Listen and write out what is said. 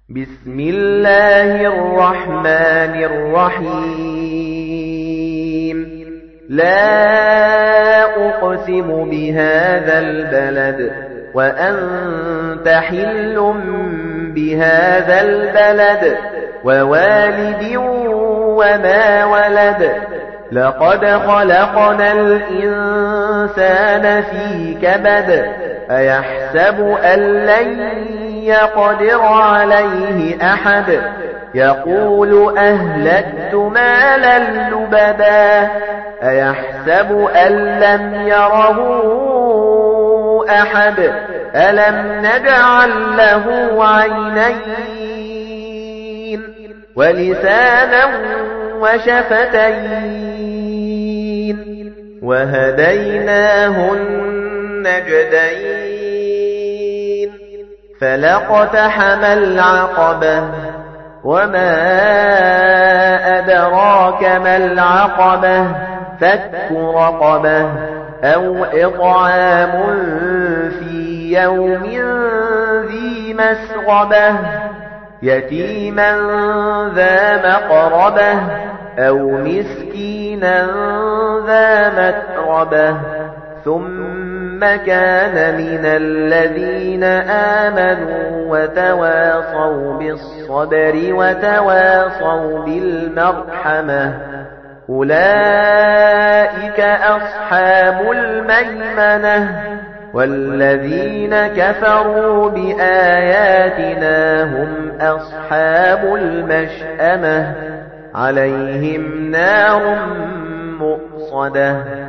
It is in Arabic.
بسم الله الرحمن الرحيم لا أقسم بهذا البلد وأنت حل بهذا البلد ووالد وما ولد لقد خلقنا الإنسان في كبد أيحسب أن لن يقدر عليه أحد يقول أهلكت مالا لبدا أيحسب أن لم يره أحد ألم نجعل له عينين ولسانا وشفتين وهديناه النجدين فلاقتحم العقبة وما أدراك ما العقبة فك رقبة أو إطعام في يوم ذي مسغبة يتيما ذا مقربة أو مسكينا ذا متربة ثم كان من الذين آمنوا وتواصوا بالصبر وتواصوا بالمرحمة أولئك أصحاب الميمنة والذين كفروا بآياتنا هم أصحاب المشأمة عليهم نار مؤصدة